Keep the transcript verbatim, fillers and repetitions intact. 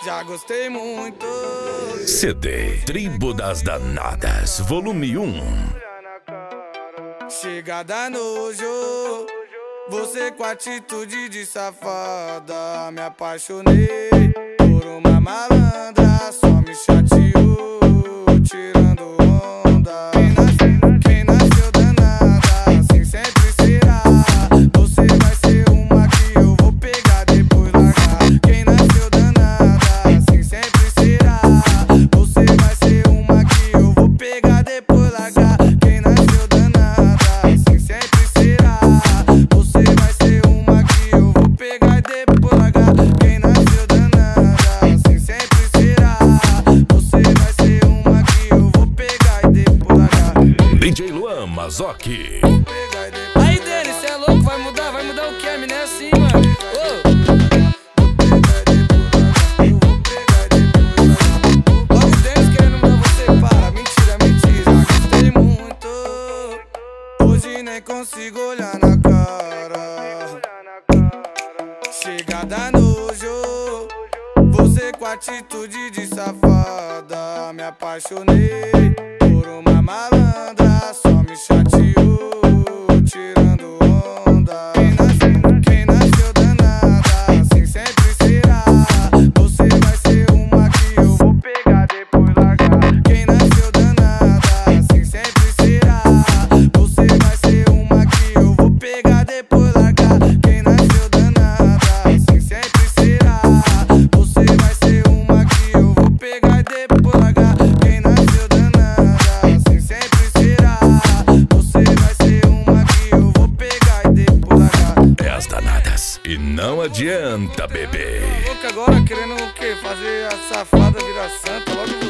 Já gostei muito. C D Tribo das Danadas, volume um. Chegada nojo, você com atitude de safada. Me apaixonei por uma malandra, só me chateou, tirando onda. Quem nasceu, quem nasceu danada, assim sempre será. Você vai ser uma que eu vou pegar, depois largar. Quem nasceu danada, assim sempre será. Você vai ser uma que eu vou pegar, depois largar. Quem nasceu danada, assim sempre será. Você vai ser uma que eu vou pegar, depois largar. Quem nasceu danada, assim sempre será. Você vai ser uma que eu vou pegar e depois largar. D J Luan Mazoki. Aí dele, cê é louco, vai mudar, vai mudar o que? A mina é assim, mano. Ô. Logo Denis querendo mudar você, para. Mentira, mentira, gostei muito. Hoje nem consigo olhar na cara. Chegada nojo, você com atitude de safada. Me apaixonei por uma malandra, só me chateou, tirando onda. Quem nasceu, quem nasceu danada, assim sempre será. Você vai ser uma que eu vou pegar, depois largar. Quem nasceu danada, assim sempre será. Você vai ser uma que eu vou pegar, depois largar. Quem nasceu danada, assim sempre será. Você vai ser uma que eu vou pegar e depois largar. Quem nasceu danada, assim sempre será. Você vai ser uma que eu vou pegar e depois largar. É as danadas. E não adianta, bebê. Louco agora querendo o quê? Fazer a safada virar santa logo.